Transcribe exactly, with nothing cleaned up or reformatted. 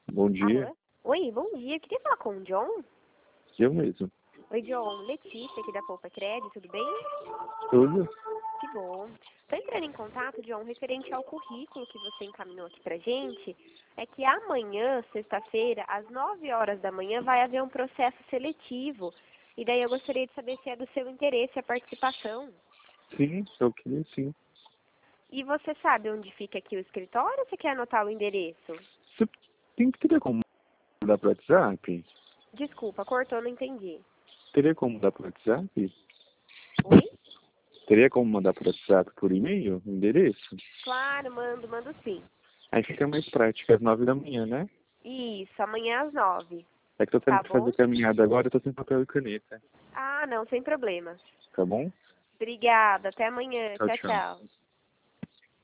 Bom dia. Alô? Oi, bom dia. Eu queria falar com o John. Eu mesmo. Oi, John. Letícia aqui da Poupa Crédito, tudo bem? Tudo? Que bom. Estou entrando em contato, John, referente ao currículo que você encaminhou aqui pra gente. É que amanhã, sexta-feira, às nove horas da manhã, vai haver um processo seletivo. E daí eu gostaria de saber se é do seu interesse a participação. Sim, eu queria sim. E você sabe onde fica aqui o escritório ou você quer anotar o endereço? Você tem, teria como mandar pro WhatsApp? Desculpa, cortou, não entendi. Teria como mandar pro WhatsApp? Oi? Teria como mandar pro WhatsApp por e-mail, o endereço? Claro, mando, mando sim. Aí fica mais prático, às nove da manhã, né? Isso, amanhã às nove. É que eu tô tendo Tá que bom? fazer caminhada agora, eu tô sem papel e caneta. Ah, não, sem problema. Tá bom? Obrigada, até amanhã. Tchau, Tchau, tchau. tchau.